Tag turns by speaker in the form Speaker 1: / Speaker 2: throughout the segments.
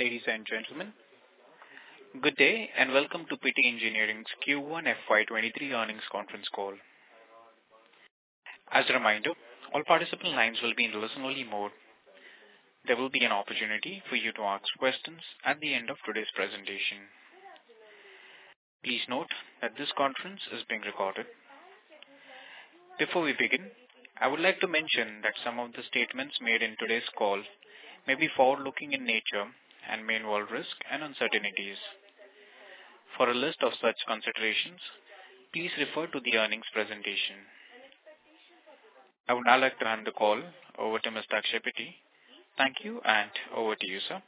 Speaker 1: Ladies and gentlemen, good day and welcome to PT Engineering's Q1 FY23 earnings conference call. As a reminder, all participant lines will be in listen-only mode. There will be an opportunity for you to ask questions at the end of today's presentation. Please note that this conference is being recorded. Before we begin, I would like to mention that some of the statements made in today's call may be forward-looking in nature and may involve risk and uncertainties. For a list of such considerations, please refer to the earnings presentation. I would now like to hand the call over to Mr. Akshay Pitti. Thank you, and over to you, sir.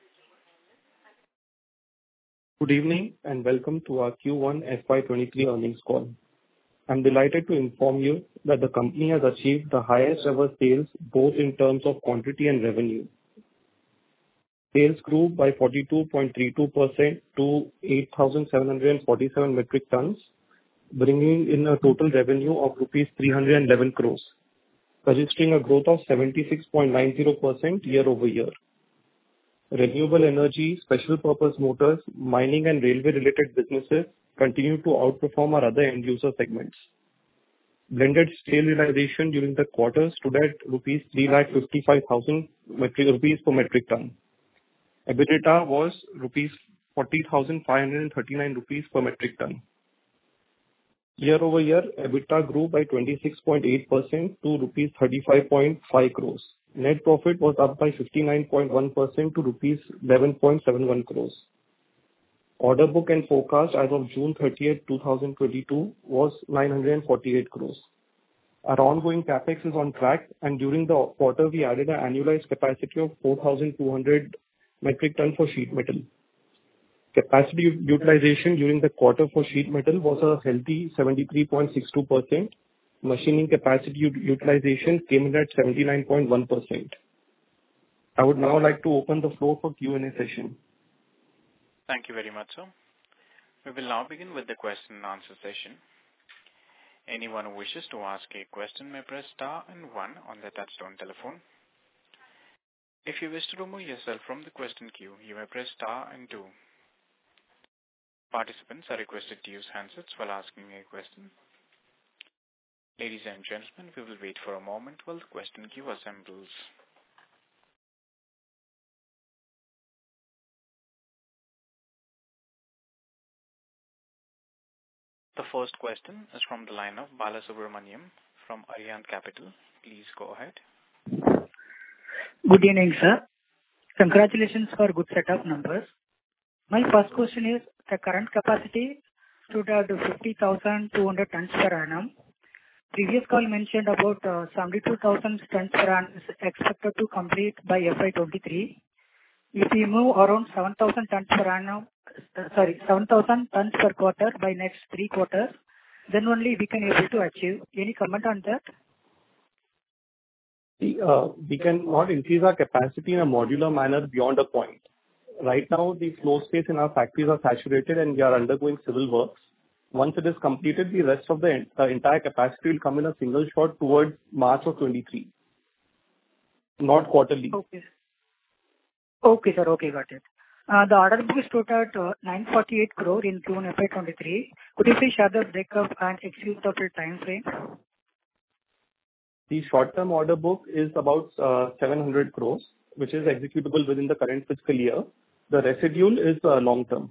Speaker 2: Good evening and welcome to our Q1 FY23 earnings call. I'm delighted to inform you that the company has achieved the highest ever sales both in terms of quantity and revenue. Sales grew by 42.32% to 8,747 metric tons, bringing in a total revenue of rupees 311 crores, registering a growth of 76.90% year-over-year. Renewable energy, special purpose motors, mining and railway related businesses continue to outperform our other end user segments. Blended sale realization during the quarter stood at rupees 3,55,000 rupees per metric ton. EBITDA was rupees 40,539 rupees per metric ton. Year-over-year, EBITDA grew by 26.8% to rupees 35.5 crores. Net profit was up by 59.1% to rupees 11.71 crores. Order book and forecast as of June 30th, 2022 was 948 crores. Our ongoing capex is on track, and during the quarter we added an annualized capacity of 4,200 metric ton for sheet metal. Capacity utilization during the quarter for sheet metal was a healthy 73.62%. Machining capacity utilization came in at 79.1%. I would now like to open the floor for Q&A session.
Speaker 1: Thank you very much, sir. We will now begin with the question and answer session. Anyone who wishes to ask a question may press star and 1 on their touchtone telephone. If you wish to remove yourself from the question queue, you may press star and 2. Participants are requested to use handsets while asking a question. Ladies and gentlemen, we will wait for a moment while the question queue assembles. The first question is from the line of Balasubramaniam from Arihant Capital. Please go ahead.
Speaker 3: Good evening, sir. Congratulations for good set of numbers. My first question is, the current capacity stood at 50,200 tons per annum. Previous call mentioned about 72,000 tons per annum is expected to complete by FY23. If we move around 7,000 tons per annum, 7,000 tons per quarter by next 3 quarters, then only we can able to achieve. Any comment on that?
Speaker 2: We cannot increase our capacity in a modular manner beyond a point. Right now, the floor space in our factories are saturated and we are undergoing civil works. Once it is completed, the rest of the entire capacity will come in a single shot towards March of 23, not quarterly.
Speaker 3: Okay, sir. Okay, got it. The order book stood at 948 crore in June FY23. Could you please share the breakup and executable time frame?
Speaker 2: The short-term order book is about 700 crores, which is executable within the current fiscal year. The residual is long-term.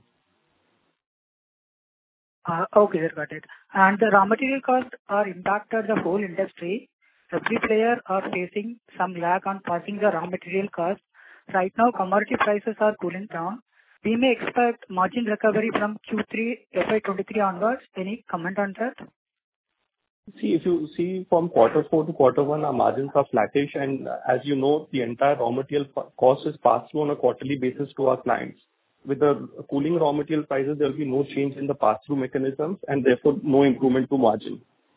Speaker 3: Okay, sir, got it. And the raw material costs are impacted the whole industry. Every player are facing some lag on passing the raw material cost. Right now, commodity prices are cooling down. We may expect margin recovery from Q3 FY23 onwards. Any comment on that?
Speaker 2: See, if you see from quarter 4 to quarter 1, our margins are flattish, and as you know, the entire raw material cost is passed through on a quarterly basis to our clients. With the cooling raw material prices, there will be no change in the pass-through mechanisms and therefore no improvement to margin.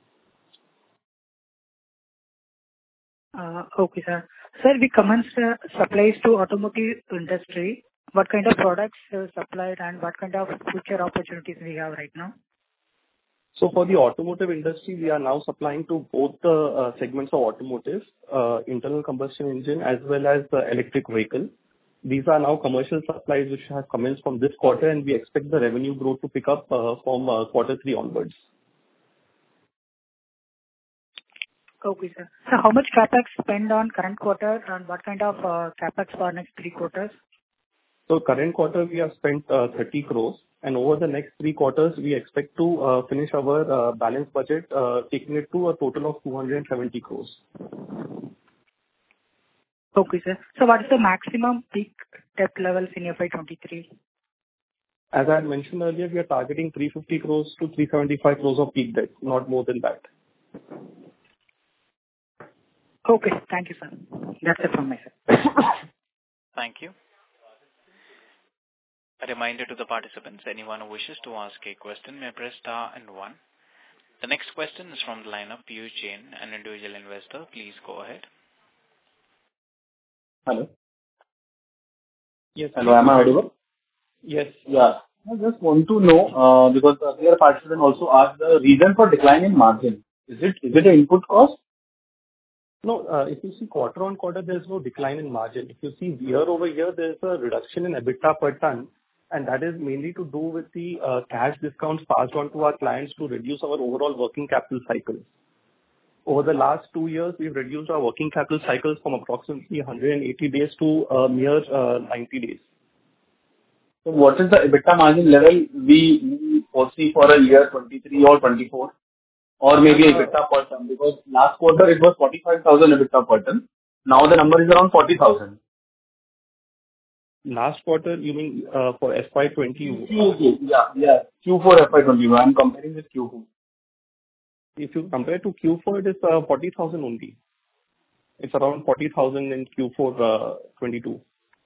Speaker 3: Okay, sir. Sir, we commenced supplies to automotive industry. What kind of products supplied and what kind of future opportunities we have right now?
Speaker 2: So for the automotive industry, we are now supplying to both the segments of automotive, internal combustion engine as well as the electric vehicle. These are now commercial supplies which have commenced from this quarter, and we expect the revenue growth to pick up from quarter three onwards.
Speaker 3: Okay, sir. So how much CapEx spend on current quarter, and what kind of CapEx for next 3 quarters?
Speaker 2: So current quarter, we have spent 30 crores, and over the next 3 quarters, we expect to finish our balance budget, taking it to a total of 270 crores.
Speaker 3: Okay, sir. So what is the maximum peak debt levels in FY 23?
Speaker 2: As I had mentioned earlier, we are targeting 350 crores to 375 crores of peak debt, not more than that.
Speaker 3: Okay, thank you, sir. That's it from my side.
Speaker 1: Thank you. A reminder to the participants, anyone who wishes to ask a question may press star and 1. The next question is from the line of Piyush Jain, an individual investor. Please go ahead.
Speaker 4: Hello.
Speaker 2: Yes.
Speaker 4: Hello, am I audible?
Speaker 2: Yes.
Speaker 4: Yeah. I just want to know, because the earlier participant also asked the reason for decline in margin. Is it an input cost?
Speaker 2: No, if you see quarter on quarter, there's no decline in margin. If you see year over year, there's a reduction in EBITDA per ton, and that is mainly to do with the cash discounts passed on to our clients to reduce our overall working capital cycle. Over the last 2 years, we've reduced our working capital cycles from approximately 180 days to mere 90 days.
Speaker 4: So what is the EBITDA margin level we foresee for a year 23 or 24? Or maybe EBITDA per ton? Because last quarter it was 45,000 EBITDA per ton. Now the number is around 40,000.
Speaker 2: Last quarter, you mean for FY20?
Speaker 4: Yeah. Q4 FY21. I'm comparing with Q4.
Speaker 2: If you compare to Q4, it is 40,000 only. It's around 40,000 in Q4 22.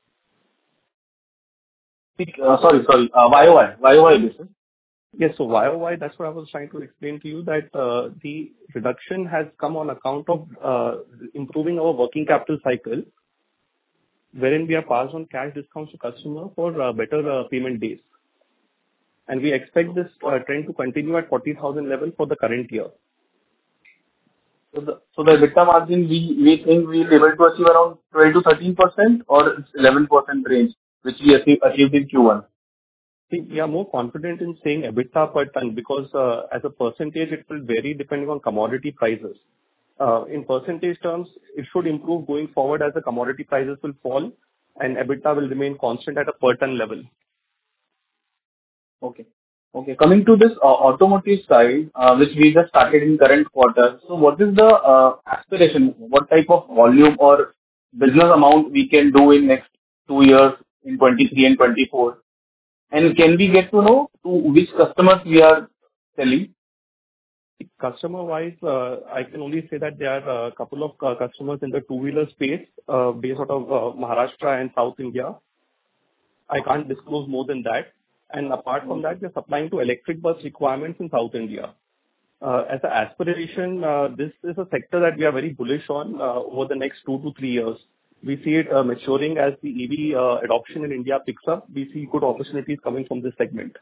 Speaker 4: Sorry. YOY basis.
Speaker 2: Yes, so YOY, that's what I was trying to explain to you, that the reduction has come on account of improving our working capital cycle, wherein we have passed on cash discounts to customer for better payment days. And we expect this trend to continue at 40,000 level for the current year.
Speaker 4: So the EBITDA margin, we think we'll be able to achieve around 12 to 13% or it's 11% range, which we achieved in Q1.
Speaker 2: See, we are more confident in saying EBITDA per ton because as a percentage, it will vary depending on commodity prices. In percentage terms, it should improve going forward as the commodity prices will fall and EBITDA will remain constant at a per ton level.
Speaker 4: Okay. Coming to this automotive side, which we just started in current quarter. So what is the aspiration? What type of volume or business amount we can do in next 2 years in 23 and 24? And can we get to know to which customers we are selling?
Speaker 2: Customer-wise, I can only say that there are a couple of customers in the two-wheeler space based out of Maharashtra and South India. I can't disclose more than that. And apart from that, we're supplying to electric bus requirements in South India. As an aspiration, this is a sector that we are very bullish on over the next 2 to 3 years. We see it maturing as the EV adoption in India picks up. We see good opportunities coming from this segment.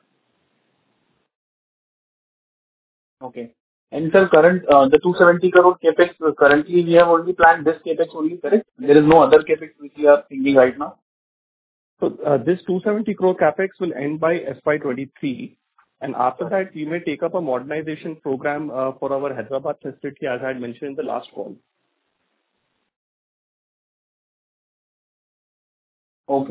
Speaker 4: Okay. And sir, current the 270 crore capex currently we have only planned this capex only, correct? There is no other capex which we are thinking right now.
Speaker 2: So this 270 crore capex will end by FY23, and after that we may take up a modernization program for our Hyderabad facility, as I had mentioned in the last call.
Speaker 4: Okay.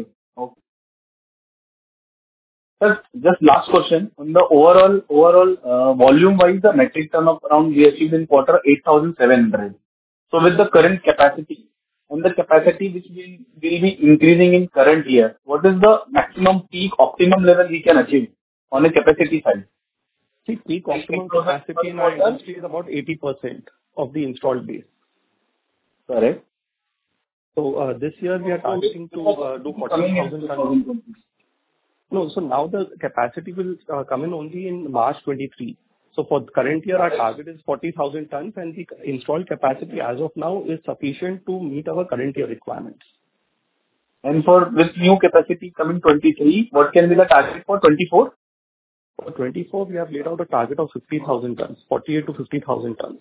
Speaker 4: Sir, just last question. On the overall volume-wise, the metric ton of around we achieved in quarter 8,700. So with the current capacity and the capacity which will be increasing in current year, what is the maximum peak optimum level we can achieve on a capacity side?
Speaker 2: See, peak optimum capacity in our industry is about 80% of the installed base.
Speaker 4: Correct.
Speaker 2: So this year we are targeting to do 40,000 tons. No, so now the capacity will come in only in March 23. So for the current year, our target is 40,000 tons, and the installed capacity as of now is sufficient to meet our current year requirements.
Speaker 4: And for this new capacity coming 23, what can be the target for 24?
Speaker 2: For 24, we have laid out a target of 50,000 tons, 48 to 50,000 tons.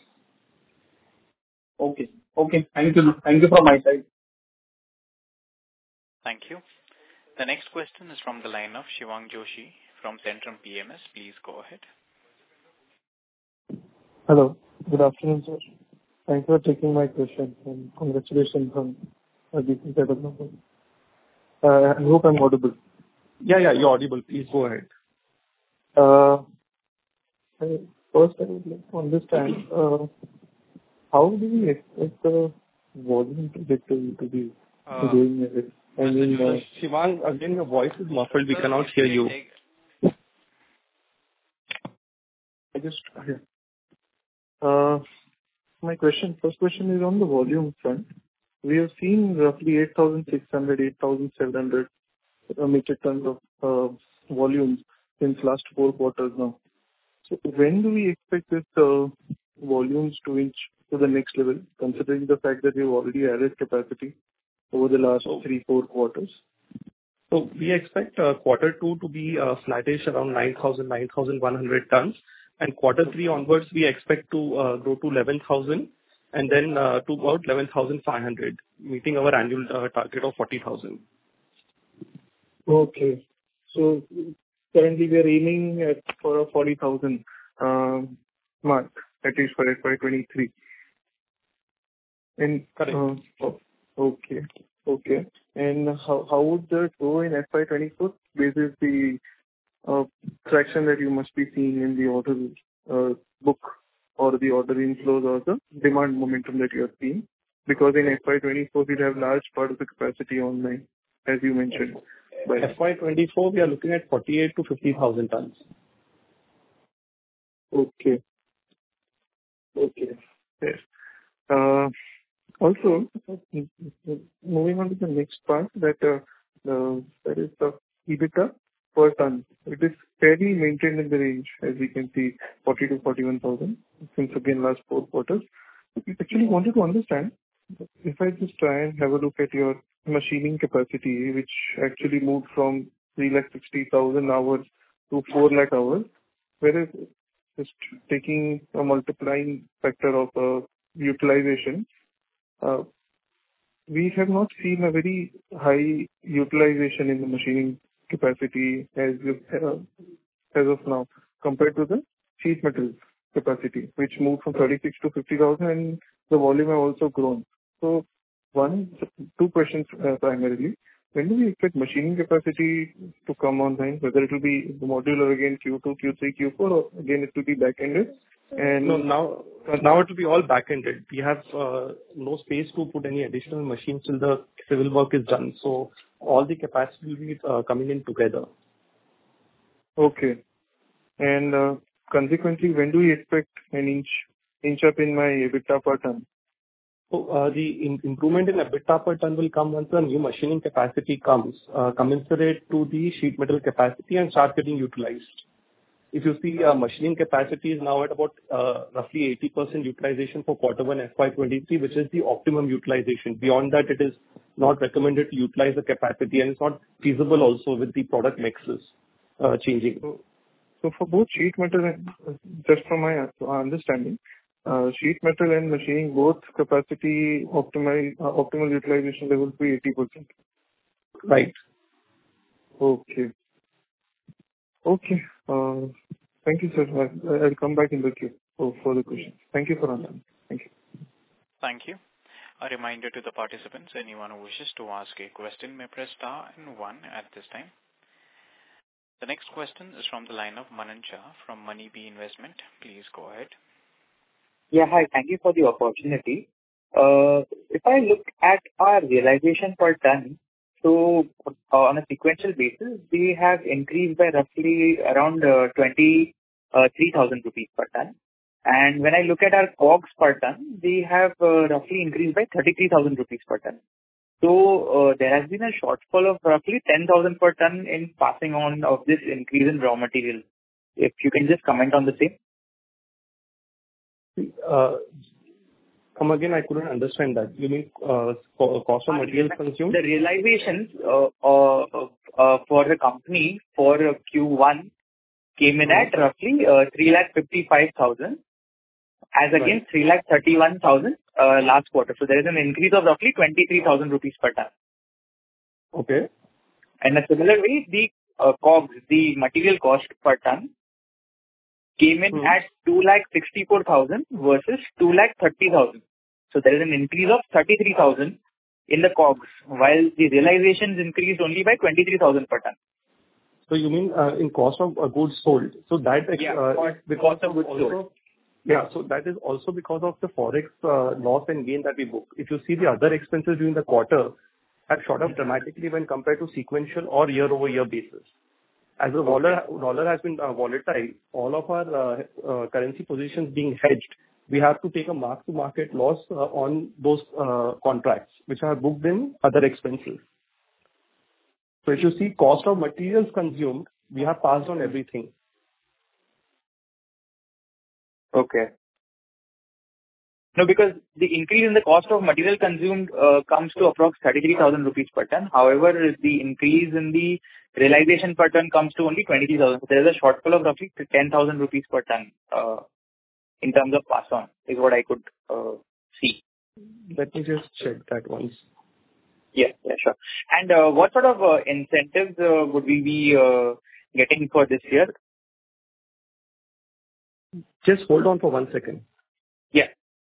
Speaker 4: Okay. Thank you from my side.
Speaker 1: Thank you. The next question is from the line of Shivang Joshi from Centrum PMS. Please go ahead.
Speaker 5: Hello. Good afternoon, sir. Thanks for taking my question and congratulations on a decent set of numbers. I hope I'm audible.
Speaker 2: Yeah, you're audible. Please go ahead.
Speaker 5: First, I would like to understand how do we expect the volume trajectory to be going ahead? I mean,
Speaker 2: Shivang, again, your voice is muffled. We cannot hear you.
Speaker 5: My first question is on the volume front. We have seen roughly 8,600, 8,700 metric tons of volumes since last 4 quarters now. So when do we expect this volumes to inch to the next level, considering the fact that we've already added capacity over the last 3-4 quarters?
Speaker 2: So we expect quarter 2 to be flattish around 9,000, 9,100 tons. And quarter 3 onwards, we expect to grow to 11,000 and then to about 11,500, meeting our annual target of 40,000.
Speaker 5: Okay. So currently we are aiming for a 40,000 mark, at least for FY23. And
Speaker 2: correct.
Speaker 5: Okay. And how would that go in FY24? Basis the traction that you must be seeing in the order book or the order inflows or the demand momentum that you are seeing? Because in FY24 we have large part of the capacity online, as you mentioned.
Speaker 2: By FY24 we are looking at 48 to 50,000 tons.
Speaker 5: Okay. Yes. Also, moving on to the next part, that is the EBITDA per ton. It is fairly maintained in the range, as we can see, 40 to 41,000 since again last 4 quarters. We actually wanted to understand, if I just try and have a look at your machining capacity, which actually moved from 360,000 hours to 4 lakh hours, whereas just taking a multiplying factor of utilization, we have not seen a very high utilization in the machining capacity as of now compared to the sheet metal capacity, which moved from 36 to 50,000 and the volume have also grown. So 2 questions primarily. When do we expect machining capacity to come online, whether it will be modular again Q2, Q3, Q4, or again it will be back-ended? And
Speaker 2: no, now it will be all back-ended. We have no space to put any additional machines till the civil work is done. So all the capacity will be coming in together.
Speaker 5: Okay. And consequently, when do we expect an inch up in my EBITDA per ton?
Speaker 2: So the improvement in EBITDA per ton will come once the new machining capacity comes, commensurate to the sheet metal capacity and start getting utilized. If you see, machining capacity is now at about roughly 80% utilization for quarter 1 FY23, which is the optimum utilization. Beyond that, it is not recommended to utilize the capacity, and it's not feasible also with the product mixes changing.
Speaker 5: So for both sheet metal and, just from my understanding, sheet metal and machining, both capacity optimal utilization level will be 80%.
Speaker 2: Right.
Speaker 5: Okay. Thank you, sir. I'll come back in the queue for further questions. Thank you for answering. Thank you.
Speaker 1: Thank you. A reminder to the participants, anyone who wishes to ask a question may press star and 1 at this time. The next question is from the line of Manan Shah from Moneybee Investment. Please go ahead.
Speaker 6: Yeah, hi. Thank you for the opportunity. If I look at our realization per ton, so on a sequential basis, we have increased by roughly around 23,000 rupees per ton. And when I look at our COGS per ton, we have roughly increased by 33,000 rupees per ton. So there has been a shortfall of roughly 10,000 per ton in passing on of this increase in raw material. If you can just comment on the same.
Speaker 2: Come again, I couldn't understand that. You mean cost of materials consumed?
Speaker 6: The realizations for the company for Q1 came in at roughly 3,55,000 as against 3,31,000 last quarter. So there is an increase of roughly 23,000 rupees per ton.
Speaker 2: Okay.
Speaker 6: In a similar way, the COGS, the material cost per ton, came in at 2,64,000 versus 2,30,000. So there is an increase of 33,000 in the COGS, while the realizations increased only by 23,000 per ton.
Speaker 2: So you mean in cost of goods sold? So that
Speaker 6: cost of goods sold.
Speaker 2: Yeah, so that is also because of the forex loss and gain that we book. If you see the other expenses during the quarter have shot up dramatically when compared to sequential or year-over-year basis. As the dollar has been volatile, all of our currency positions being hedged, we have to take a mark-to-market loss on those contracts, which are booked in other expenses. So if you see cost of materials consumed, we have passed on everything.
Speaker 6: Okay. No, because the increase in the cost of material consumed comes to approx 33,000 rupees per ton. However, the increase in the realization per ton comes to only 23,000. So there is a shortfall of roughly 10,000 rupees per ton in terms of pass on, is what I could see.
Speaker 2: Let me just check that once.
Speaker 6: Yeah, sure. And what sort of incentives would we be getting for this year?
Speaker 2: Just hold on for 1 second.
Speaker 6: Yeah.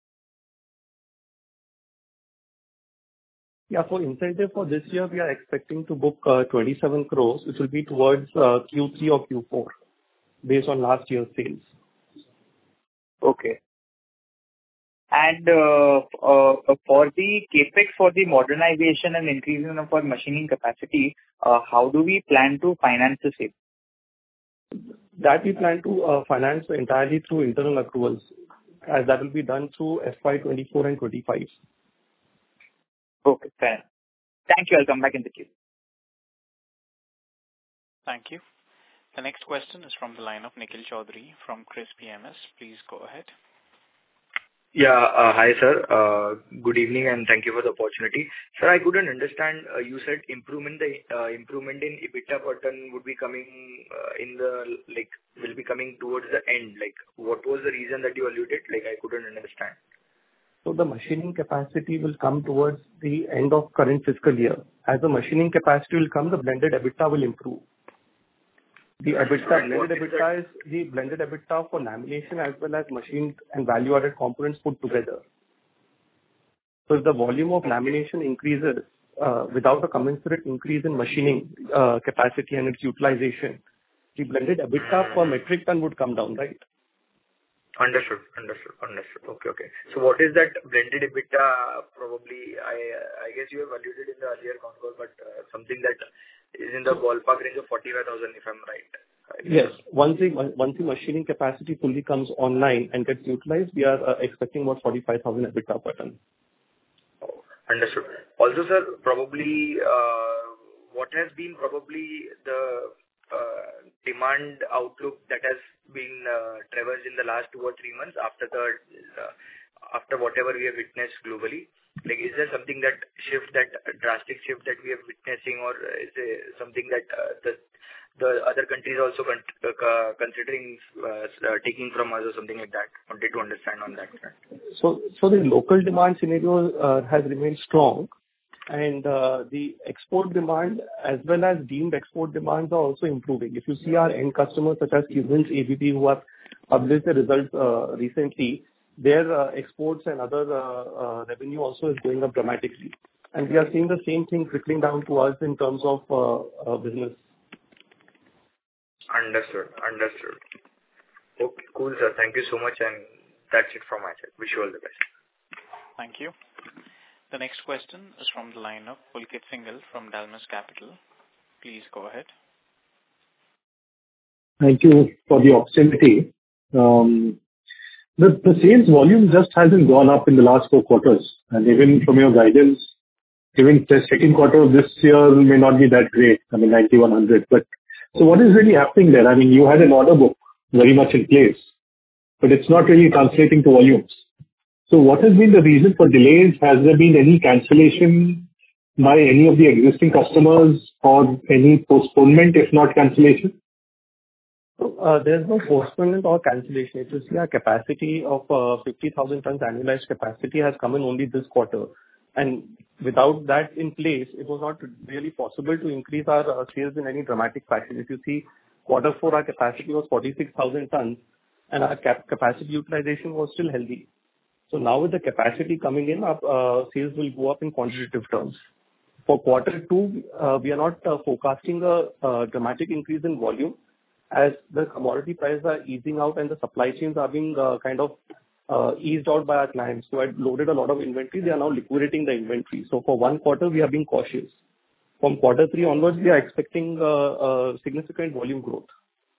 Speaker 2: Yeah, for incentive for this year, we are expecting to book 27 crores, which will be towards Q3 or Q4, based on last year's sales.
Speaker 6: Okay. And for the capex for the modernization and increasing of our machining capacity, how do we plan to finance the same?
Speaker 2: That we plan to finance entirely through internal accruals, as that will be done through FY 24 and 25.
Speaker 6: Okay, fair. Thank you. I'll come back in the queue.
Speaker 1: Thank you. The next question is from the line of Nikhil Chaudhary from Chris PMS. Please go ahead.
Speaker 7: Yeah. Hi, sir. Good evening, and thank you for the opportunity. Sir, I couldn't understand, you said improvement in EBITDA per ton would be coming will be coming towards the end. Like, what was the reason that you alluded? Like, I couldn't understand.
Speaker 2: So the machining capacity will come towards the end of current fiscal year. As the machining capacity will come, the blended EBITDA will improve. The EBITDA, is the blended EBITDA for lamination as well as machined and value-added components put together. So if the volume of lamination increases without a commensurate increase in machining capacity and its utilization, the blended EBITDA per metric ton would come down, right?
Speaker 7: Understood. Okay. So what is that blended EBITDA? Probably, I guess you have alluded in the earlier con call, but something that is in the ballpark range of 45,000, if I'm right.
Speaker 2: Yes. Once the machining capacity fully comes online and gets utilized, we are expecting about 45,000 EBITDA per ton.
Speaker 7: Understood. Also, sir, probably what has been probably the demand outlook that has been traversed in the last 2 or 3 months after whatever we have witnessed globally? Like, is there something that drastic shift that we are witnessing, or is there something that the other countries also considering taking from us or something like that? Wanted to understand on that front.
Speaker 2: So the local demand scenario has remained strong, and the export demand as well as deemed export demands are also improving. If you see our end customers such as Cummins ABB, who have published the results recently, their exports and other revenue also is going up dramatically. And we are seeing the same thing trickling down to us in terms of business.
Speaker 7: Understood. Okay, cool, sir. Thank you so much, and that's it from my side. Wish you all the best.
Speaker 1: Thank you. The next question is from the line of Pulkit Singhal from Dalmus Capital. Please go ahead.
Speaker 8: Thank you for the opportunity. The sales volume just hasn't gone up in the last 4 quarters, and even from your guidance, even the second quarter of this year may not be that great. I mean, 9100. But so what is really happening there? I mean, you had an order book very much in place, but it's not really translating to volumes. So what has been the reason for delays? Has there been any cancellation by any of the existing customers or any postponement, if not cancellation?
Speaker 2: So, there's no postponement or cancellation. If you see our capacity of 50,000 tons annualized capacity has come in only this quarter, And without that in place, it was not really possible to increase our sales in any dramatic fashion. If you see, quarter four, our capacity was 46,000 tons, and our capacity utilization was still healthy. So now with the capacity coming in, our sales will go up in quantitative terms. For quarter two, we are not forecasting a dramatic increase in volume, as the commodity prices are easing out and the supply chains are being kind of eased out by our clients who had loaded a lot of inventory. They are now liquidating the inventory. So for one quarter, we are being cautious. From quarter three onwards, we are expecting significant volume growth.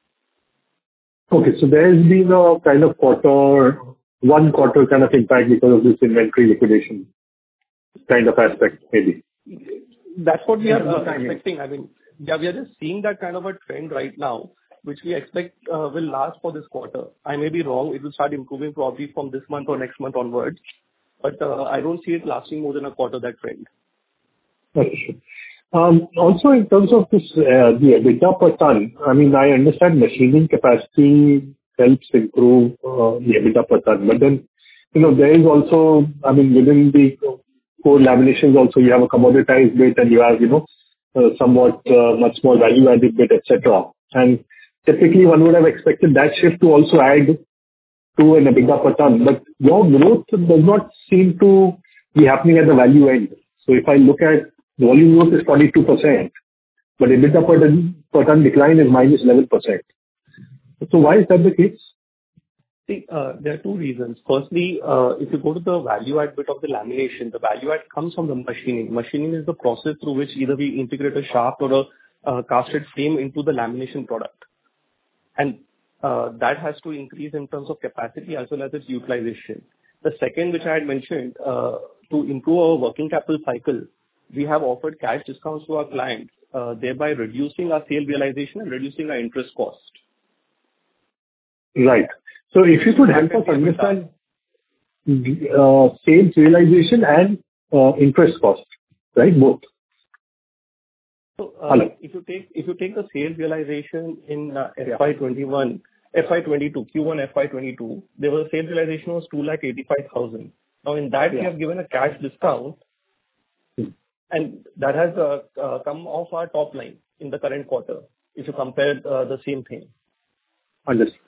Speaker 8: Okay, so there has been a kind of one quarter kind of impact because of this inventory liquidation kind of aspect, maybe.
Speaker 2: That's what we are expecting. I mean, we are just seeing that kind of a trend right now, which we expect will last for this quarter. I may be wrong. It will start improving probably from this month or next month onwards. But I don't see it lasting more than a quarter, that trend.
Speaker 8: Okay. Also, in terms of this, the EBITDA per ton, I mean, I understand machining capacity helps improve the EBITDA per ton. But then, there is also, I mean, within the core laminations also, you have a commoditized bit and you have, somewhat much more value-added bit, etc. And typically, one would have expected that shift to also add to an EBITDA per ton. But your growth does not seem to be happening at the value end. So if I look at volume growth is 42%, but EBITDA per ton decline is minus 11%. So why is that the case?
Speaker 2: See, there are two reasons. Firstly, if you go to the value add bit of the lamination, the value add comes from the machining. Machining is the process through which either we integrate a shaft or a casted frame into the lamination product. And that has to increase in terms of capacity as well as its utilization. The second, which I had mentioned, to improve our working capital cycle, we have offered cash discounts to our clients, thereby reducing our sale realization and reducing our interest cost.
Speaker 8: Right. So if you could help us understand sales realization and interest cost, right? Both.
Speaker 2: So if you take the sales realization in FY21, FY22, Q1 FY22, there was a sales realization was 285,000. Now in that we have given a cash discount, and that has come off our top line in the current quarter. If you compare the same thing.
Speaker 8: Understood.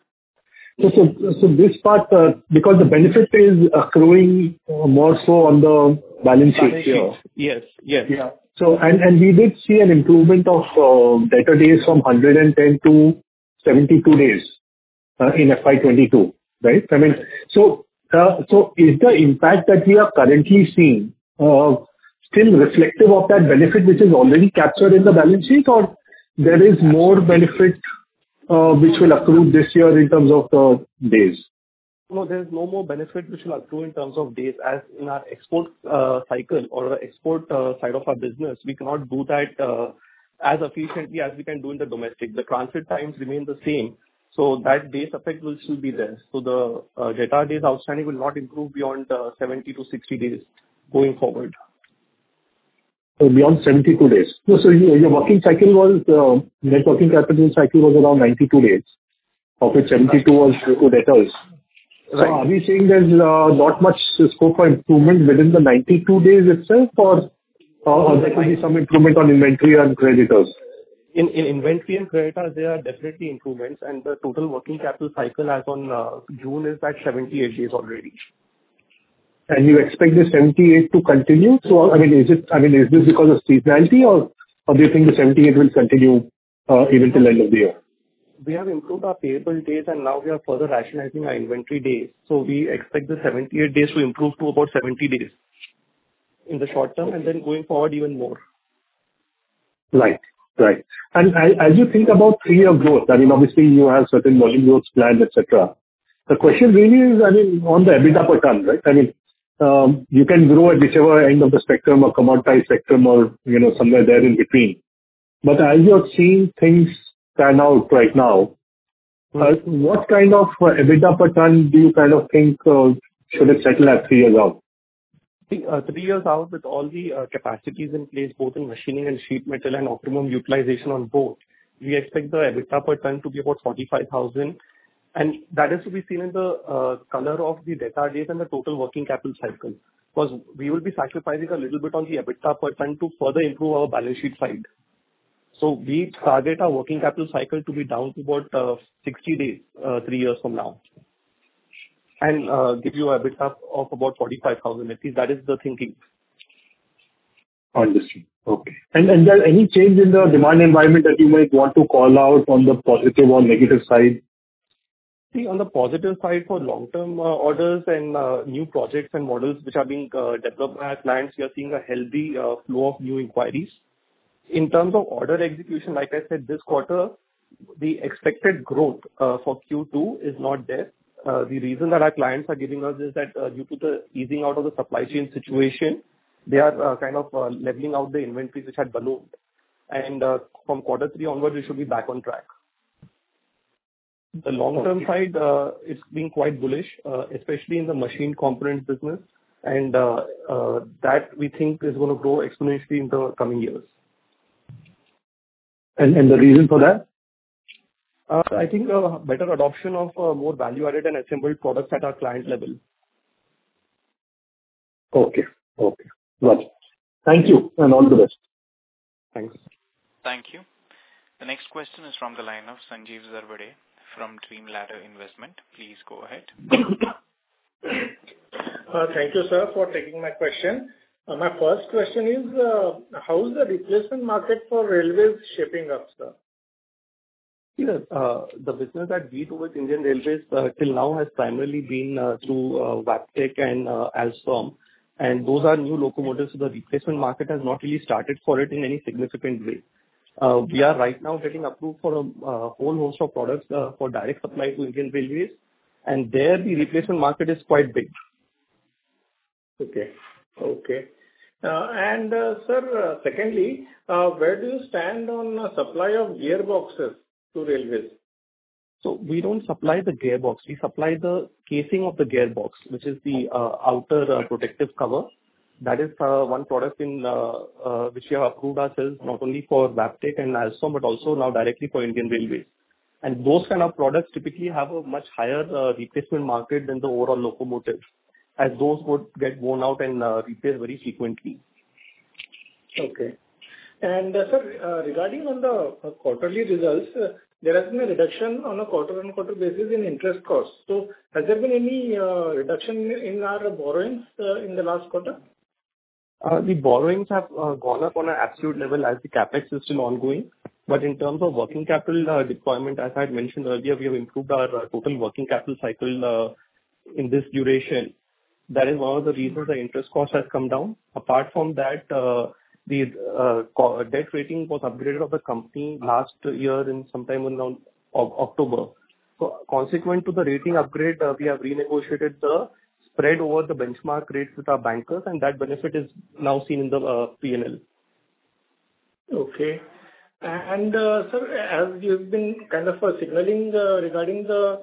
Speaker 8: So this part, because the benefit is accruing more so on the balance sheet here.
Speaker 2: Yes.
Speaker 8: Yeah. So, and we did see an improvement of debtor days from 110 to 72 days in FY22, right? I mean, so is the impact that we are currently seeing still reflective of that benefit which is already captured in the balance sheet, or there is more benefit which will accrue this year in terms of days?
Speaker 2: No, there is no more benefit which will accrue in terms of days, as in our export cycle or the export side of our business. We cannot do that as efficiently as we can do in the domestic. The transit times remain the same. So that days effect will still be there. So the debtor days outstanding will not improve beyond 70 to 60 days going forward.
Speaker 8: So beyond 72 days. So your working cycle was, net working capital cycle was around 92 days, of which 72 was to debtors. So are we saying there's not much scope for improvement within the 92 days itself, or there could be some improvement on inventory and creditors?
Speaker 2: In inventory and creditors, there are definitely improvements, and the total working capital cycle as on June is at 78 days already.
Speaker 8: And you expect the 78 to continue? So, is this because of seasonality, or do you think the 78 will continue even till end of the year?
Speaker 2: We have improved our payable days, and now we are further rationalizing our inventory days. So we expect the 78 days to improve to about 70 days in the short term, and then going forward even more.
Speaker 8: Right. And as you think about 3-year growth, obviously you have certain volume growth plans, etc. The question really is, on the EBITDA per ton, right? You can grow at whichever end of the spectrum, or commoditized spectrum, or somewhere there in between. But as you're seeing things pan out right now, what kind of EBITDA per ton do you kind of think should it settle at 3 years out?
Speaker 2: 3 years out, with all the capacities in place, both in machining and sheet metal, and optimum utilization on both, we expect the EBITDA per ton to be about 45,000. And that is to be seen in the color of the debtor days and the total working capital cycle. because we will be sacrificing a little bit on the EBITDA per ton to further improve our balance sheet side. So we target our working capital cycle to be down to about 60 days, 3 years from now, and give you a EBITDA of about 45,000. At least that is the thinking.
Speaker 8: Understood. Okay. And there any change in the demand environment that you might want to call out on the positive or negative side?
Speaker 2: See, on the positive side, for long-term orders and new projects and models which are being developed by our clients, we are seeing a healthy flow of new inquiries. In terms of order execution, like I said, this quarter, the expected growth for Q2 is not there. The reason that our clients are giving us is that due to the easing out of the supply chain situation, they are kind of leveling out the inventories which had ballooned. And from quarter 3 onwards, we should be back on track. The long-term side, it's been quite bullish, especially in the machine components business, and that we think is going to grow exponentially in the coming years.
Speaker 8: And the reason for that?
Speaker 2: I think better adoption of more value-added and assembled products at our client level.
Speaker 8: Okay. Got it. Thank you, and all the best.
Speaker 2: Thanks.
Speaker 1: Thank you. The next question is from the line of Sanjeev Zarbade from Dream Ladder Investment. Please go ahead.
Speaker 9: Thank you, sir, for taking my question. My first question is, how is the replacement market for railways shaping up, sir?
Speaker 2: Yes, the business that we do with Indian Railways till now has primarily been through Wabtec and Alstom, and those are new locomotives, so the replacement market has not really started for it in any significant way. We are right now getting approved for a whole host of products for direct supply to Indian Railways, and there the replacement market is quite big.
Speaker 9: Okay. And sir, secondly, where do you stand on supply of gearboxes to railways?
Speaker 2: So we don't supply the gearbox. We supply the casing of the gearbox, which is the outer protective cover. That is one product in which we have approved ourselves not only for Wabtec and Alstom, but also now directly for Indian Railways. And those kind of products typically have a much higher replacement market than the overall locomotives, as those would get worn out and replaced very frequently.
Speaker 9: Okay. And sir, regarding on the quarterly results, there has been a reduction on a quarter-on-quarter basis in interest costs. So has there been any reduction in our borrowings in the last quarter?
Speaker 2: The borrowings have gone up on an absolute level as the capex is still ongoing. But in terms of working capital deployment, as I had mentioned earlier, we have improved our total working capital cycle in this duration. That is one of the reasons the interest cost has come down. Apart from that, the debt rating was upgraded of the company last year in sometime around October. So consequent to the rating upgrade, we have renegotiated the spread over the benchmark rates with our bankers, and that benefit is now seen in the P&L.
Speaker 9: Okay. And sir, as you've been kind of signaling regarding the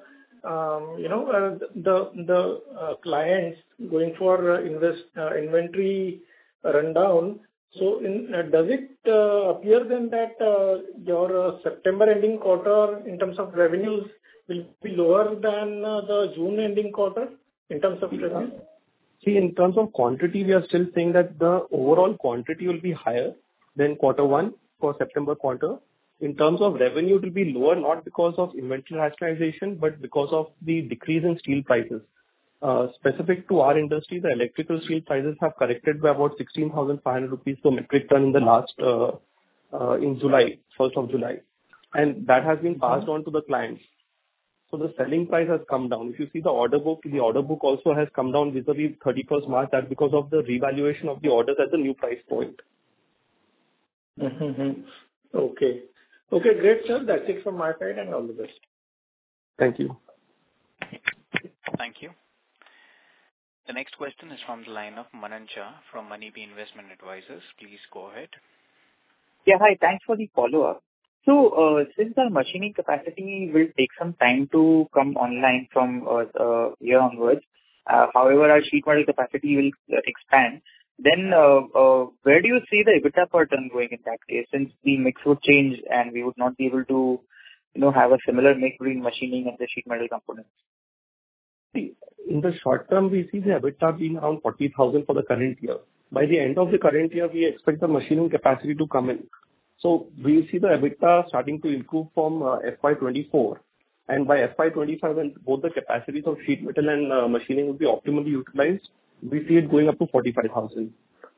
Speaker 9: clients going for inventory rundown. So does it appear then that your September ending quarter in terms of revenues will be lower than the June ending quarter in terms of revenue?
Speaker 2: See, in terms of quantity, we are still saying that the overall quantity will be higher than quarter 1 for September quarter. In terms of revenue, it will be lower, not because of inventory rationalization, but because of the decrease in steel prices. Specific to our industry, the electrical steel prices have corrected by about 16,500 rupees per metric ton in the last, in July, 1st of July. And that has been passed on to the clients. So the selling price has come down. If you see the order book also has come down vis-a-vis 31st March. That's because of the revaluation of the orders at the new price point.
Speaker 9: Mm-hmm. Okay. Okay, great, sir. That's it from my side, and all the best.
Speaker 2: Thank you.
Speaker 1: Thank you. The next question is from the line of Manan Shah from Moneybee Investment Advisors. Please go ahead.
Speaker 6: Yeah, hi. Thanks for the follow-up. So, since our machining capacity will take some time to come online from here onwards, however, our sheet metal capacity will expand, then where do you see the EBITDA per ton going in that case, since the mix would change and we would not be able to, have a similar mix between machining and the sheet metal components?
Speaker 2: See, in the short term, we see the EBITDA being around 40,000 for the current year. By the end of the current year, we expect the machining capacity to come in. So we see the EBITDA starting to improve from FY24. And by FY25, when both the capacities of sheet metal and machining will be optimally utilized, we see it going up to 45,000.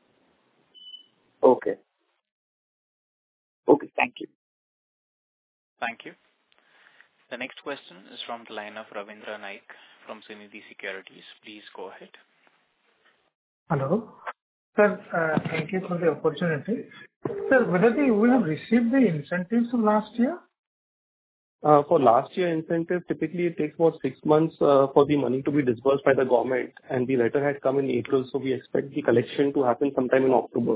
Speaker 6: Okay. Okay. Thank you.
Speaker 1: Thank you. The next question is from the line of Ravindra Naik from Sunidhi Securities. Please go ahead.
Speaker 10: Hello. Sir, thank you for the opportunity. Sir, whether we have received the incentives of last year?
Speaker 2: For last year incentive, typically it takes about 6 months for the money to be disbursed by the government, and the letter had come in April, so we expect the collection to happen sometime in October.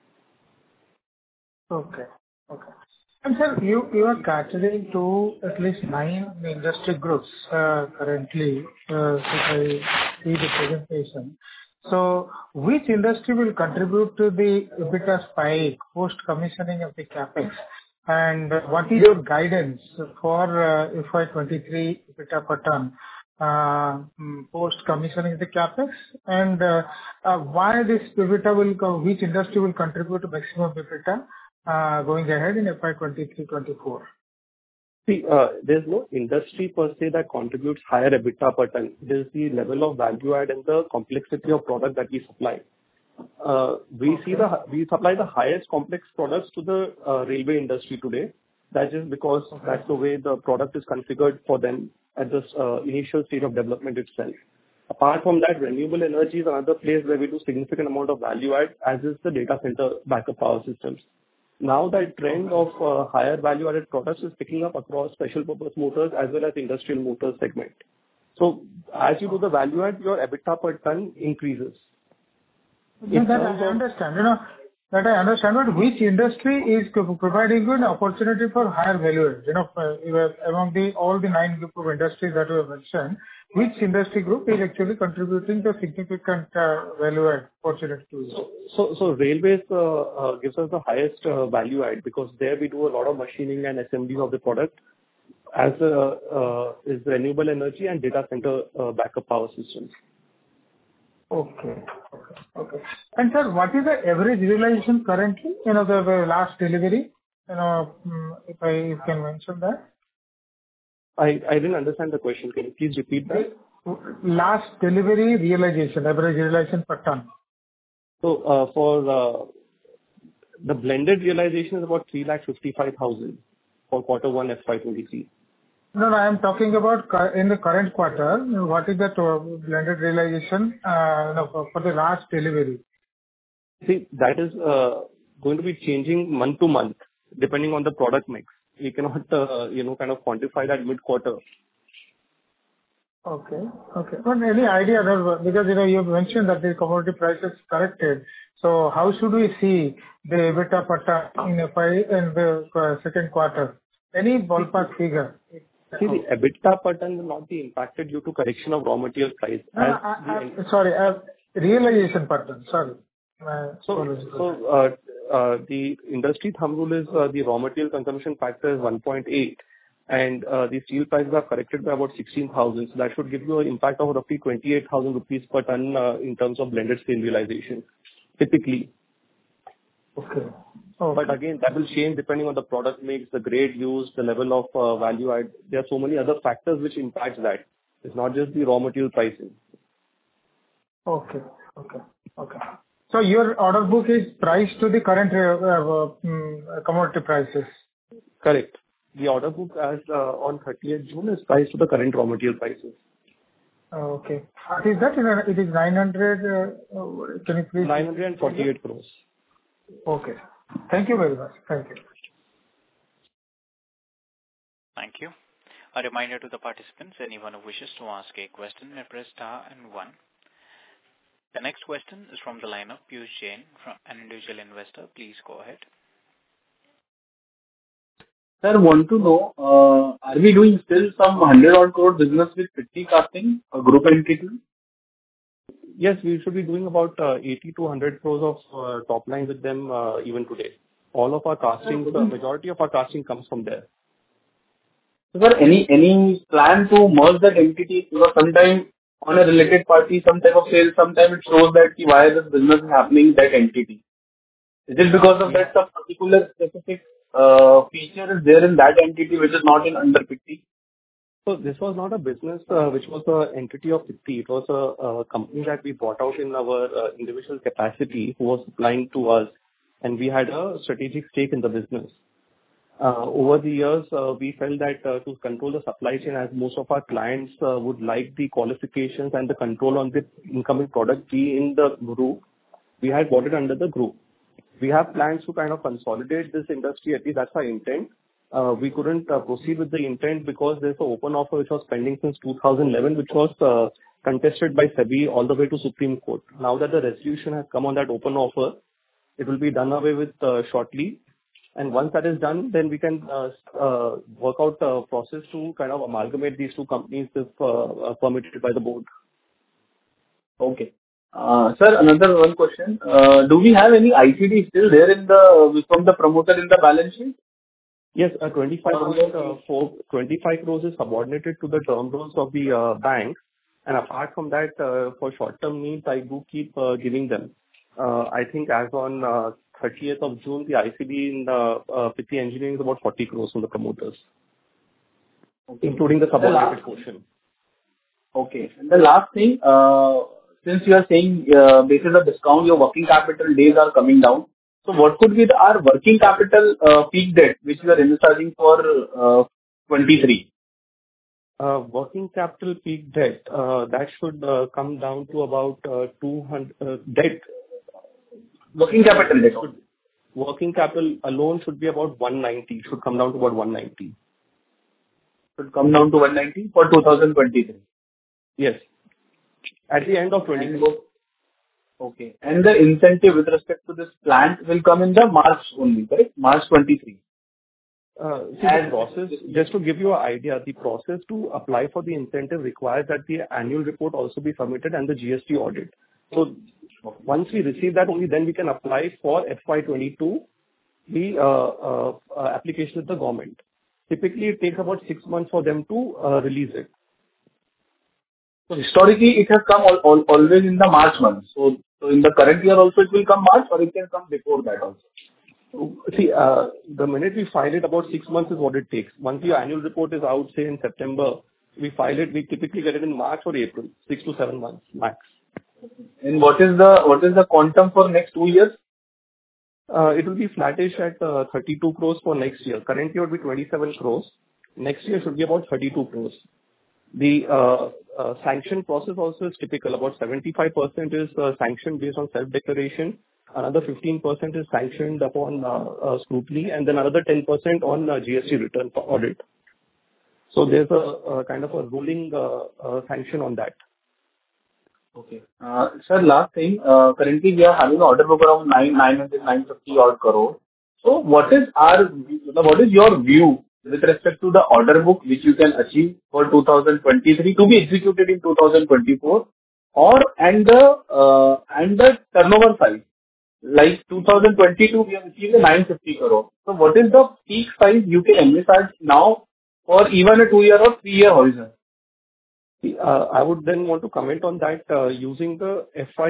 Speaker 10: Okay. Okay. And sir, you are catering to at least 9 industry groups currently, if I see the presentation. So which industry will contribute to the EBITDA spike post-commissioning of the CapEx? And what is your guidance for FY23 EBITDA per ton post-commissioning the CapEx? And why this EBITDA which industry will contribute to maximum EBITDA going ahead in FY23-24?
Speaker 2: See, there's no industry per se that contributes higher EBITDA per ton. It is the level of value add and the complexity of product that we supply. We supply the highest complex products to the railway industry today. That is because that's the way the product is configured for them at this initial stage of development itself. Apart from that, renewable energy is another place where we do significant amount of value add, as is the data center backup power systems. Now that trend of higher value-added products is picking up across special purpose motors as well as industrial motors segment. So as you do the value add, your EBITDA per ton increases.
Speaker 10: That I understand. That I understand. But which industry is providing good opportunity for higher value add? Among all the 9 group of industries that you have mentioned, which industry group is actually contributing to significant value add opportunity to you?
Speaker 2: So railways gives us the highest value add because there we do a lot of machining and assembly of the product, as is renewable energy and data center backup power systems.
Speaker 10: Okay. And sir, what is the average realization currently? The last delivery. If you can mention that.
Speaker 2: I didn't understand the question. Can you please repeat that?
Speaker 10: Last delivery realization, average realization per ton.
Speaker 2: So for the blended realization is about 3,55,000 for quarter 1 FY23.
Speaker 10: No, I am talking about in the current quarter. What is the blended realization for the last delivery?
Speaker 2: See, that is going to be changing month to month depending on the product mix. We cannot, kind of quantify that mid-quarter.
Speaker 10: Okay. But any idea, because you mentioned that the commodity prices corrected. So how should we see the EBITDA per ton in the second quarter? Any ballpark figure?
Speaker 2: See, the EBITDA per ton will not be impacted due to correction of raw material price.
Speaker 10: Realization per ton. Sorry.
Speaker 2: So the industry thumb rule is the raw material consumption factor is 1.8, and the steel prices are corrected by about 16,000. So that should give you an impact of roughly 28,000 rupees per ton in terms of blended steel realization, typically.
Speaker 10: Okay.
Speaker 2: But again, that will change depending on the product mix, the grade used, the level of value add. There are so many other factors which impact that. It's not just the raw material pricing.
Speaker 10: Okay. So your order book is priced to the current commodity prices?
Speaker 2: Correct. The order book as on 30th June is priced to the current raw material prices.
Speaker 10: Okay. What is that? It is 900, can you please?
Speaker 2: 948 crores.
Speaker 10: Okay. Thank you very much. Thank you.
Speaker 1: Thank you. A reminder to the participants, anyone who wishes to ask a question may press star and 1. The next question is from the line of Piyush Jain, from an individual investor. Please go ahead.
Speaker 4: Sir, want to know, are we doing still some 100 crore business with Pitti Casting, a group entity?
Speaker 2: Yes, we should be doing about 80 to 100 crores of top line with them even today. All of our casting, the majority of our casting comes from there.
Speaker 4: Sir, any plan to merge that entity? Because sometimes on a related party, some type of sale, sometimes it shows that why this business is happening in that entity. Is it because of that some particular specific feature is there in that entity which is not in under 50?
Speaker 2: So this was not a business which was an entity of 50. It was a company that we bought out in our individual capacity who was supplying to us, and we had a strategic stake in the business. Over the years, we felt that to control the supply chain, as most of our clients would like the qualifications and the control on the incoming product be in the group, we had bought it under the group. We have plans to kind of consolidate this industry, at least that's our intent. We couldn't proceed with the intent because there's an open offer which was pending since 2011, which was contested by SEBI all the way to Supreme Court. Now that the resolution has come on that open offer, it will be done away with shortly. And once that is done, then we can work out a process to kind of amalgamate these two companies if permitted by the board.
Speaker 4: Okay. Sir, another one question. Do we have any ICD still there in the from the promoter in the balance sheet?
Speaker 2: Yes, 25 crores is subordinated to the term loans of the bank. And apart from that, for short-term needs, I do keep giving them. I think as on 30th of June, the ICD in Pitti Engineering is about 40 crores from the promoters, including the subordinated portion.
Speaker 4: Okay. And the last thing, since you are saying based on the discount, your working capital days are coming down. So what could be our working capital peak debt, which we are envisaging for 23?
Speaker 2: Working capital peak debt, that should come down to about 200 debt.
Speaker 4: Working capital debt.
Speaker 2: Working capital alone should be about 190. Should come down to about 190.
Speaker 4: Should come down to 190 for 2023.
Speaker 2: Yes. At the end of 2024.
Speaker 4: Okay. And the incentive with respect to this plant will come in the March only, correct? March 23.
Speaker 2: The process, just to give you an idea, the process to apply for the incentive requires that the annual report also be submitted and the GST audit. So once we receive that, only then we can apply for FY22, the application with the government. Typically, it takes about 6 months for them to release it.
Speaker 4: So historically, it has come always in the March month. So in the current year also it will come March, or it can come before that also?
Speaker 2: See, the minute we file it, about 6 months is what it takes. Once your annual report is out, say in September, we file it, we typically get it in March or April, 6 to 7 months max.
Speaker 4: And what is the quantum for next 2 years?
Speaker 2: It will be flattish at 32 crores for next year. Current year would be 27 crores. Next year should be about 32 crores. The sanction process also is typical. About 75% is sanctioned based on self-declaration. Another 15% is sanctioned upon scrutiny, and then another 10% on GST return for audit. So there's a kind of a rolling sanction on that.
Speaker 4: Okay. Sir, last thing. Currently, we are having an order book around 950 odd crore. So what is your view with respect to the order book which you can achieve for 2023 to be executed in 2024, and the turnover size? Like 2022, we have achieved 950 crore. So what is the peak size you can envisage now for even a 2-year or 3-year horizon?
Speaker 2: I would then want to comment on that using the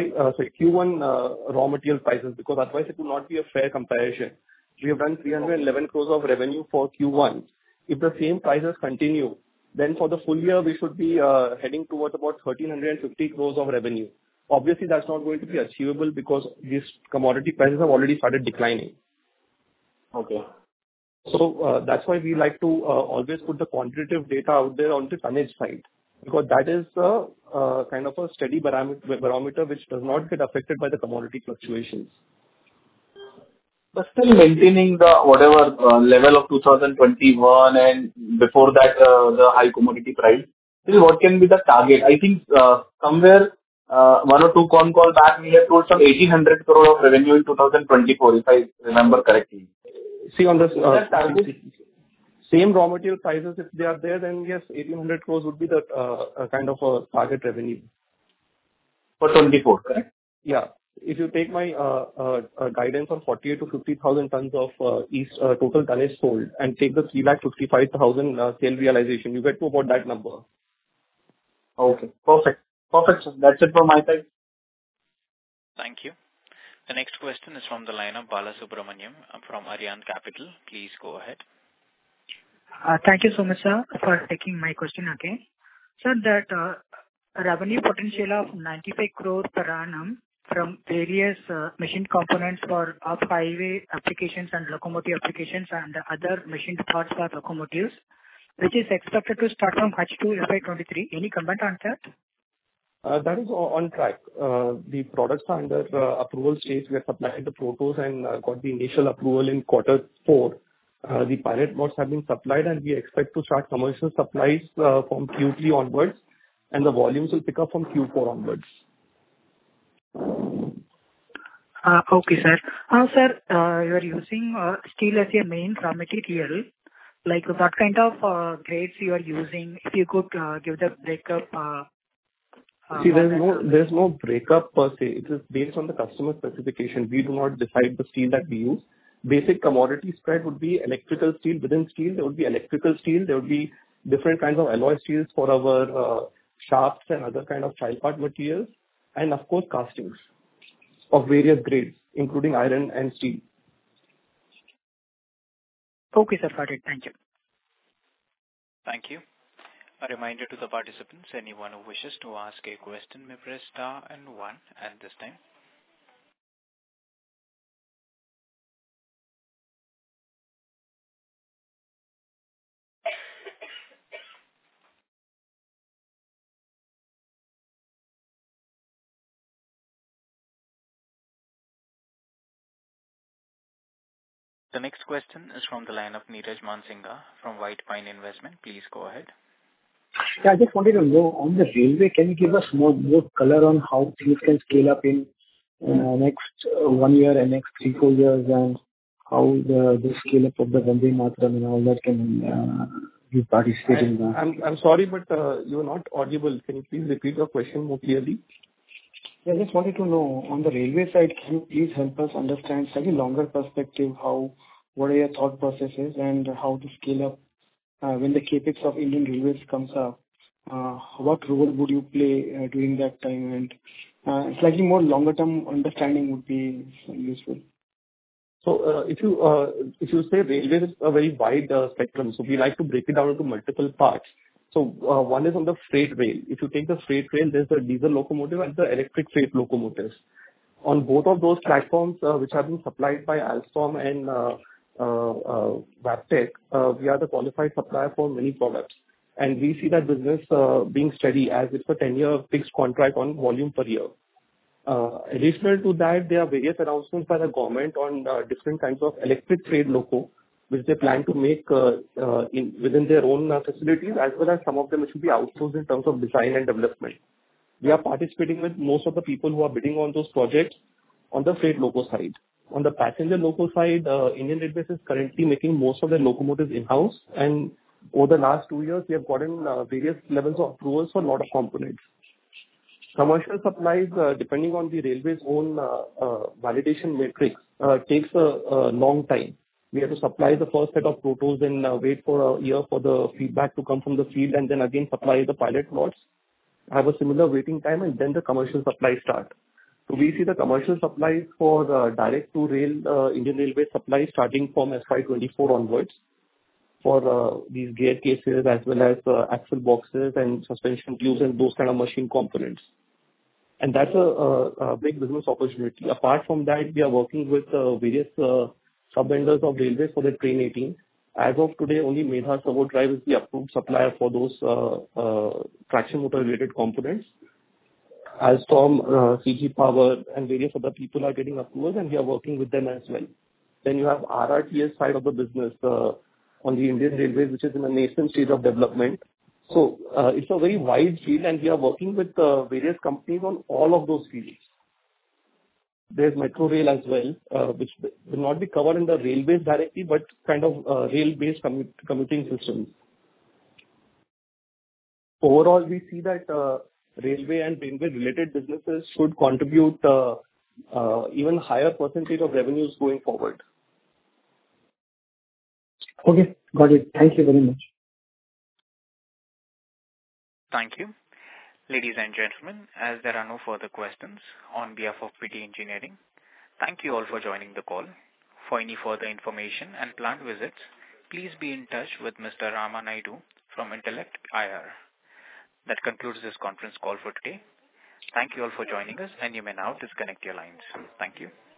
Speaker 2: Q1 raw material prices, because otherwise it would not be a fair comparison. We have done 311 crores of revenue for Q1. If the same prices continue, then for the full year we should be heading towards about 1350 crores of revenue. Obviously, that's not going to be achievable because these commodity prices have already started declining.
Speaker 4: Okay.
Speaker 2: So that's why we like to always put the quantitative data out there on the tonnage side, because that is kind of a steady barometer which does not get affected by the commodity fluctuations.
Speaker 4: But still maintaining the whatever level of 2021 and before that the high commodity price. Still, what can be the target? I think somewhere 1 or 2 con call back we have told some 1800 crore of revenue in 2024, if I remember correctly.
Speaker 2: See, on the same raw material prices, if they are there, then yes, 1800 crores would be the kind of a target revenue.
Speaker 4: For 24, correct?
Speaker 2: Yeah. If you take my guidance on 48 to 50,000 tons of total tonnage sold and take the 355,000 sale realization, you get to about that number.
Speaker 4: Okay, perfect. Perfect, sir. That's it from my side.
Speaker 1: Thank you. The next question is from the line of Balasubramaniam from Arihant Capital. Please go ahead.
Speaker 3: Thank you so much, sir, for taking my question again. Sir, that revenue potential of 95 crore per annum from various machine components for off-highway applications and locomotive applications and other machine parts for locomotives, which is expected to start from H2 FY23. Any comment on that?
Speaker 2: That is on track. The products are under approval stage. We have supplied the protos and got the initial approval in quarter 4. The pilot lots have been supplied, and we expect to start commercial supplies from Q3 onwards, and the volumes will pick up from Q4 onwards.
Speaker 3: Okay, sir. Sir, you are using steel as a main raw material. Like what kind of grades you are using? If you could give the breakup.
Speaker 2: See, there's no breakup per se. It is based on the customer specification. We do not decide the steel that we use. Basic commodity spread would be electrical steel. Within steel, there would be electrical steel. There would be different kinds of alloy steels for our shafts and other kind of child part materials. And of course, castings of various grades, including iron and steel.
Speaker 3: Okay, sir. Got it. Thank you.
Speaker 1: Thank you. A reminder to the participants, anyone who wishes to ask a question may press star and 1 at this time. The next question is from the line of Neeraj Mansingka from White Pine Investment. Please go ahead.
Speaker 11: Yeah, I just wanted to know, on the railway, can you give us more color on how things can scale up in next 1 year and next 3-4 years, and how the scale up of the Vande Mataram and all that can be participating in that?
Speaker 2: I'm sorry, but you are not audible. Can you please repeat your question more clearly?
Speaker 11: Yeah, I just wanted to know, on the railway side, can you please help us understand slightly longer perspective, what are your thought processes and how to scale up when the capex of Indian Railways comes up? What role would you play during that time? And slightly more longer term understanding would be useful.
Speaker 2: So if you say railways is a very wide spectrum, so we like to break it down into multiple parts. So one is on the freight rail. If you take the freight rail, there's the diesel locomotive and the electric freight locomotives. On both of those platforms, which have been supplied by Alstom and Wabtec, we are the qualified supplier for many products. And we see that business being steady as it's a 10-year fixed contract on volume per year. Additional to that, there are various announcements by the government on different kinds of electric freight loco, which they plan to make within their own facilities, as well as some of them which will be outsourced in terms of design and development. We are participating with most of the people who are bidding on those projects on the freight loco side. On the passenger loco side, Indian Railways is currently making most of their locomotives in-house, and over the last 2 years, we have gotten various levels of approvals for a lot of components. Commercial supplies, depending on the railway's own validation matrix, takes a long time. We have to supply the first set of protos and wait for a year for the feedback to come from the field, and then again supply the pilot lots. Have a similar waiting time, and then the commercial supplies start. So we see the commercial supplies for direct to rail Indian Railways supplies starting from FY24 onwards for these gear cases as well as axle boxes and suspension tubes and those kind of machine components. And that's a big business opportunity. Apart from that, we are working with various sub-vendors of railways for the Train 18. As of today, only Medha Servo Drive is the approved supplier for those traction motor related components. Alstom, CG Power and various other people are getting approvals, and we are working with them as well. Then you have RRTS side of the business on the Indian Railways, which is in a nascent stage of development. So it's a very wide field, and we are working with various companies on all of those fields. There's Metro Rail as well, which will not be covered in the railways directly, but kind of rail-based commuting systems. Overall, we see that railway and railway-related businesses should contribute even higher percentage of revenues going forward.
Speaker 11: Okay, got it. Thank you very much.
Speaker 1: Thank you. Ladies and gentlemen, as there are no further questions, on behalf of PT Engineering, thank you all for joining the call. For any further information and plant visits, please be in touch with Mr. Rama Naidu from Intellect IR. That concludes this conference call for today. Thank you all for joining us, and you may now disconnect your lines. Thank you.